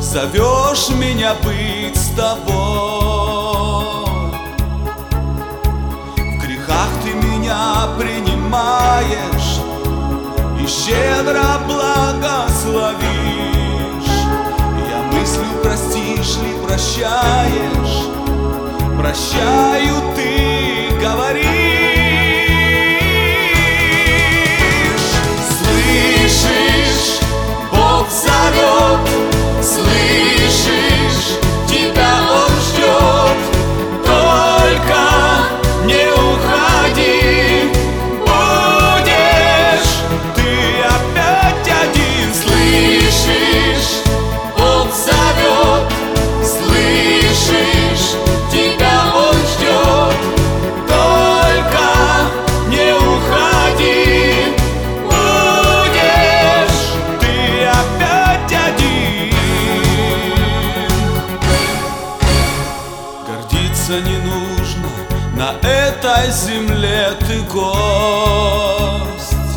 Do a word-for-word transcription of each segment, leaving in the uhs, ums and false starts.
зовешь меня быть с тобой. В грехах ты меня принимаешь и щедро благословишь. Я мыслю, простишь ли, прощаешь, прощаю, ты говоришь. Слышишь, Бог зовет, слышишь, тебя Он ждет. Только не уходи, будешь ты опять один. Слышишь, Бог зовет, слышишь, тебя Он ждет. Только не уходи, будешь ты опять один. Гордиться не нужно, на этой земле ты гость.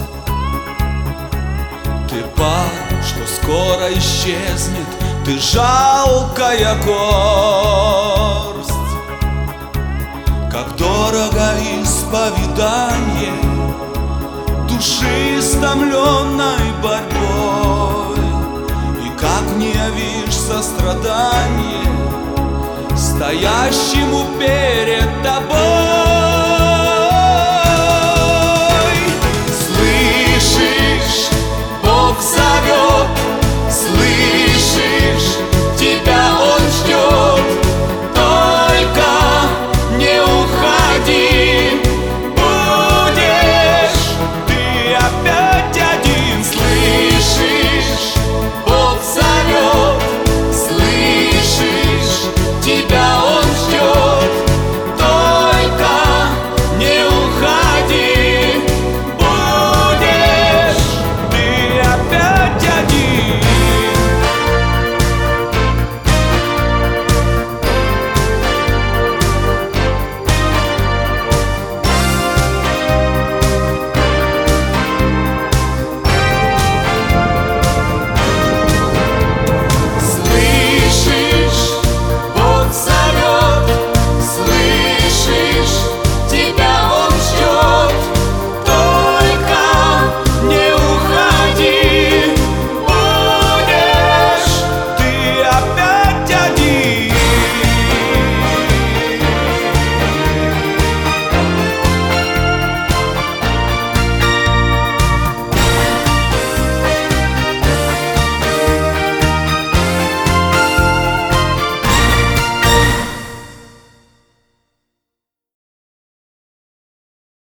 Ты пар, что скоро исчезнет, ты жалкая горсть. Как дорого исповедание души, истомленной борьбой, и как не явишь сострадание стоящему перед тобой.